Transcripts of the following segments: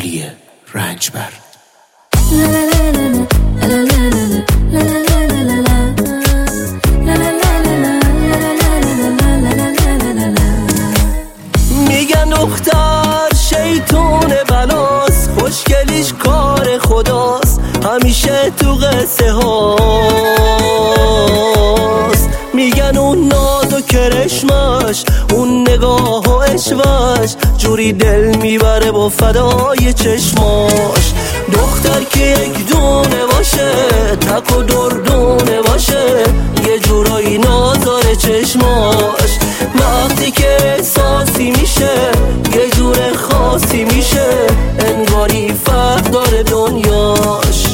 امیلی رنجبر. میگن دختر شیطون بلاست، خوشگلیش کار خداست، همیشه تو قصه هاست. میگن اون ناز و کرشمش، اون نگاه و عشقش، جوری دل میبره با فدای چشماش. دختر که یک دونه باشه، تک و دردونه باشه، یه جورایی نازاره چشماش. وقتی که احساسی میشه، یه جور خاصی میشه، انگاری فرق داره دنیاش.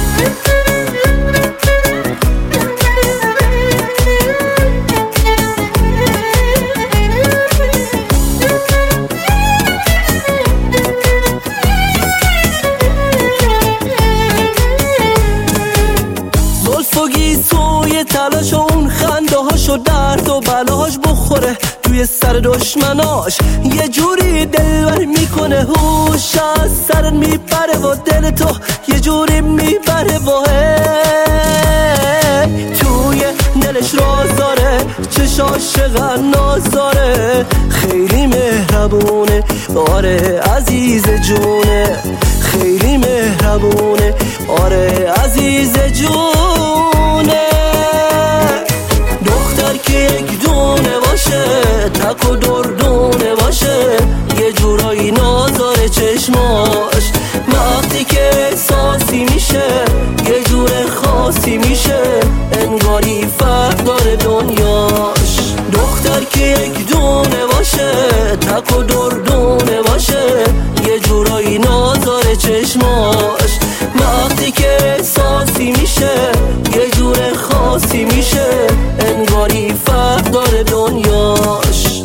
سوی تلاش و اون خنده هاش و درد و بلاهاش بخوره توی سر دشمناش، یه جوری دلبر میکنه، هوش از سر میپره و دل تو یه جوری میبره و توی دلش راز داره، چشاش چقدر ناز داره، خیلی مهربونه، آره عزیز جونه، خیلی مهربونه، آره عزیز جونه. دختر که یک دونه باشه، تک و دردونه باشه، یه جورایی نازاره چشماش. وقتی که احساسی میشه، یه جور خاصی میشه، انگاری فرق داره دنیاش. دختر که یک دونه باشه، تک و دردونه باشه، یه جورایی نازاره چشماش. وقتی که احساسی میشه، یه جور خاصی میشه، انگاری فرق داره دنیاش.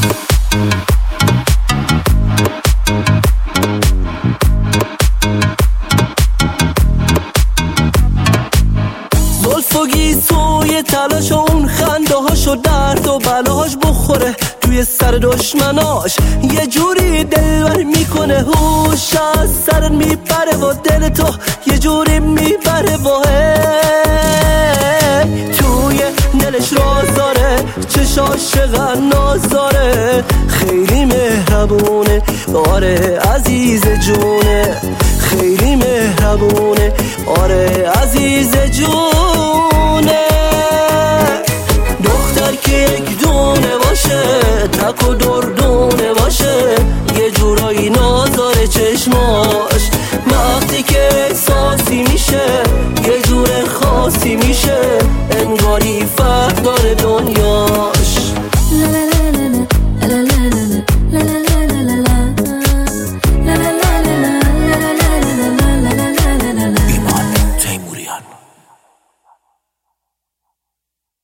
زلفگی سوی تلاش و اون خنده هاش و درد و بلاهاش بخوره توی سر دشمناش، یه جوری دلبر میکنه، هوش از سر میپره و دل تو یه جوری میبره و توی دلش راز داره، چشاش چقدر ناز داره، خیلی مهربونه، آره عزیز جونه، خیلی مهربونه، آره عزیز جونه. دختر که یک دونه باشه، تک و دردونه باشه، یه جورایی نازاره چشماش. وقتی که احساسی میشه، یه جور خاصی میشه، انگاری فرق داره دنیا.